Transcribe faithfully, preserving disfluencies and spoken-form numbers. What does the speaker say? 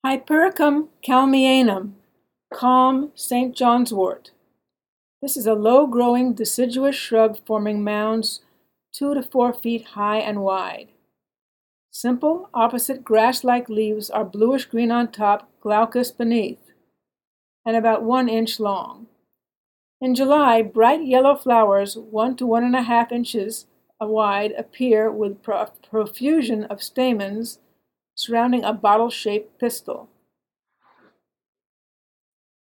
Hypericum calmianum, calm Saint John's wort. This is a low-growing deciduous shrub forming mounds two to four feet high and wide. Simple, opposite grass-like leaves are bluish-green on top, glaucous beneath, and about one inch long. In July, bright yellow flowers, one to one and a half inches wide, appear with profusion of stamens surrounding a bottle-shaped pistil.